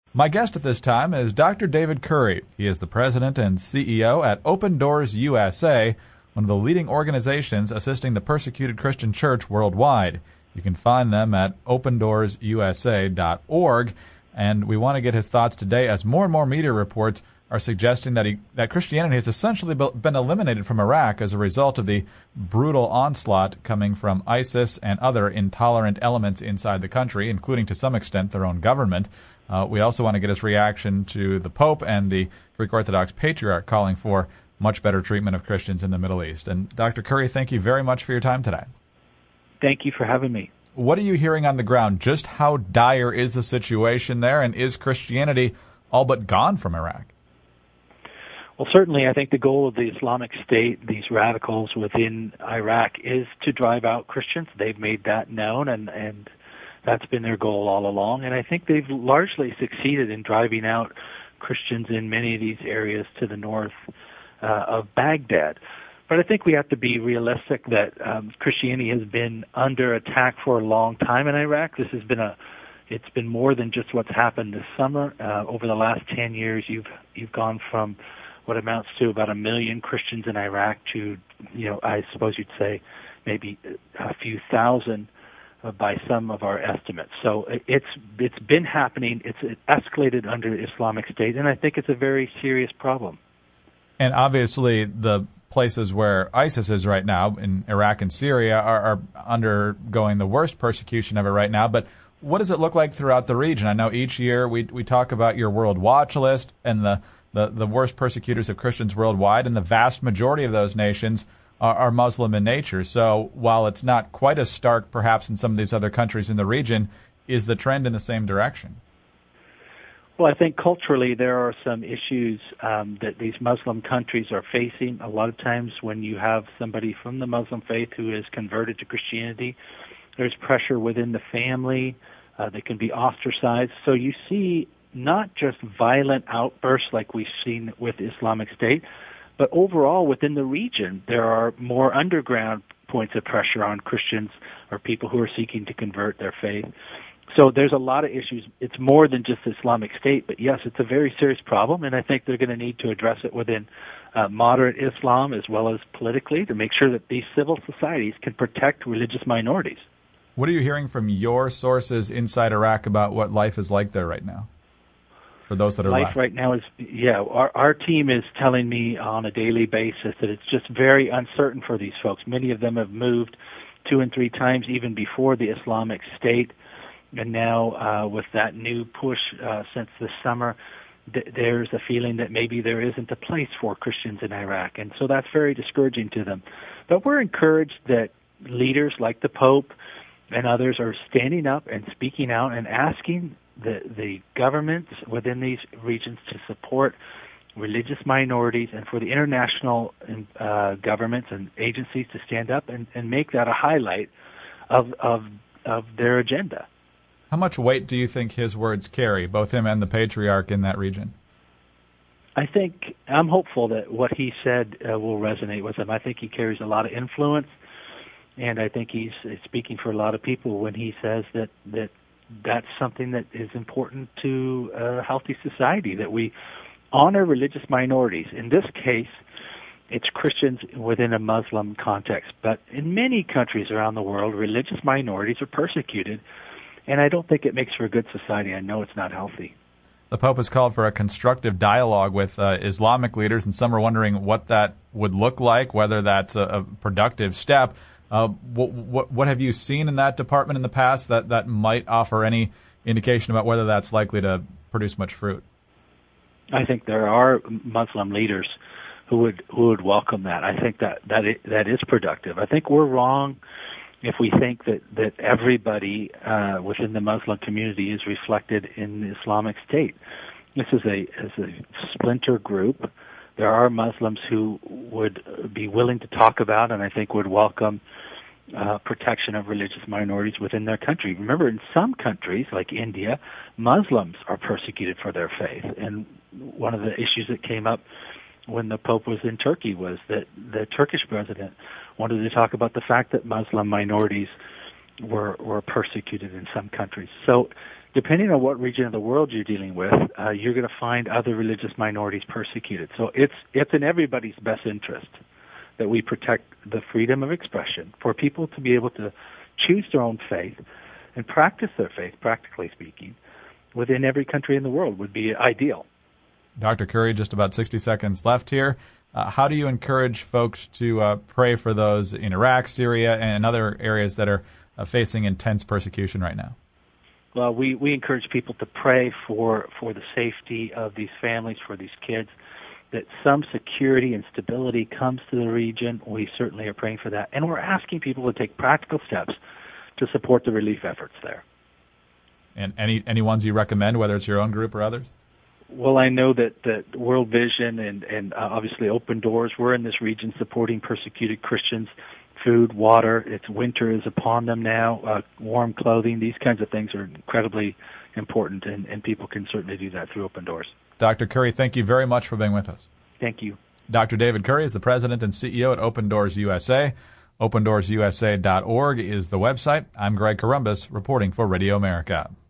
My guest at this time is Dr. David Curry. He is the president and CEO at Open Doors USA, one of the leading organizations assisting the persecuted Christian church worldwide. You can find them at opendoorsusa.org. And we want to get his thoughts today as more and more media reports are suggesting that Christianity has essentially been eliminated from Iraq as a result of the brutal onslaught coming from ISIS and other intolerant elements inside the country, including to some extent their own government. We also want to get his reaction to the Pope and the Greek Orthodox Patriarch calling for much better treatment of Christians in the Middle East. And Dr. Curry, thank you very much for your time today. Thank you for having me. What are you hearing on the ground? Just how dire is the situation there, and is Christianity all but gone from Iraq? Well, certainly I think the goal of the Islamic State, these radicals within Iraq, is to drive out Christians. They've made that known, and that's been their goal all along. And I think they've largely succeeded in driving out Christians in many of these areas to the north of Baghdad. But I think we have to be realistic that Christianity has been under attack for a long time in Iraq. This has been it's been more than just what's happened this summer. Over the last 10 years, you've gone from what amounts to about 1 million Christians in Iraq to, I suppose you'd say maybe a few thousand by some of our estimates. So it's been happening. It's escalated under the Islamic State, and I think it's a very serious problem. And obviously the places where ISIS is right now, in Iraq and Syria, are undergoing the worst persecution of it right now. But what does it look like throughout the region? I know each year we talk about your World Watch List and the worst persecutors of Christians worldwide, and the vast majority of those nations are Muslim in nature. So while it's not quite as stark perhaps in some of these other countries in the region, is the trend in the same direction? Well, I think culturally there are some issues that these Muslim countries are facing. A lot of times when you have somebody from the Muslim faith who is converted to Christianity, there's pressure within the family. They can be ostracized. So you see not just violent outbursts like we've seen with the Islamic State, but overall within the region there are more underground points of pressure on Christians or people who are seeking to convert their faith. So there's a lot of issues. It's more than just the Islamic State, but yes, it's a very serious problem, and I think they're going to need to address it within moderate Islam as well as politically to make sure that these civil societies can protect religious minorities. What are you hearing from your sources inside Iraq about what life is like there right now for those that are life left? Right now is, our team is telling me on a daily basis that it's just very uncertain for these folks. Many of them have moved 2 and 3 times even before the Islamic State. And now with that new push since this summer, there's a feeling that maybe there isn't a place for Christians in Iraq. And so that's very discouraging to them. But we're encouraged that leaders like the Pope and others are standing up and speaking out and asking the governments within these regions to support religious minorities and for the international governments and agencies to stand up and make that a highlight of their agenda. How much weight do you think his words carry, both him and the Patriarch in that region? I think I'm hopeful that what he said will resonate with him. I think he carries a lot of influence, and I think he's speaking for a lot of people when he says that's something that is important to a healthy society, that we honor religious minorities. In this case, it's Christians within a Muslim context, but in many countries around the world, religious minorities are persecuted. And I don't think it makes for a good society. I know it's not healthy. The Pope has called for a constructive dialogue with Islamic leaders, and some are wondering what that would look like, whether that's a productive step. What have you seen in that department in the past that might offer any indication about whether that's likely to produce much fruit? I think there are Muslim leaders who would welcome that. I think that is productive. I think we're wrong if we think that everybody within the Muslim community is reflected in the Islamic State. This is a splinter group. There are Muslims who would be willing to talk about and I think would welcome protection of religious minorities within their country. Remember, in some countries, like India, Muslims are persecuted for their faith. And one of the issues that came up when the Pope was in Turkey was that the Turkish president wanted to talk about the fact that Muslim minorities were persecuted in some countries. So depending on what region of the world you're dealing with, you're going to find other religious minorities persecuted. So it's in everybody's best interest that we protect the freedom of expression for people to be able to choose their own faith and practice their faith, practically speaking, within every country in the world would be ideal. Dr. Curry, just about 60 seconds left here. How do you encourage folks to pray for those in Iraq, Syria, and other areas that are facing intense persecution right now? Well, we encourage people to pray for the safety of these families, for these kids, that some security and stability comes to the region. We certainly are praying for that. And we're asking people to take practical steps to support the relief efforts there. And any ones you recommend, whether it's your own group or others? Well, I know that World Vision and obviously Open Doors, we're in this region supporting persecuted Christians. Food, water, it's winter is upon them now, warm clothing, these kinds of things are incredibly important, and people can certainly do that through Open Doors. Dr. Curry, thank you very much for being with us. Thank you. Dr. David Curry is the president and CEO at Open Doors USA. OpenDoorsUSA.org is the website. I'm Greg Corombos, reporting for Radio America.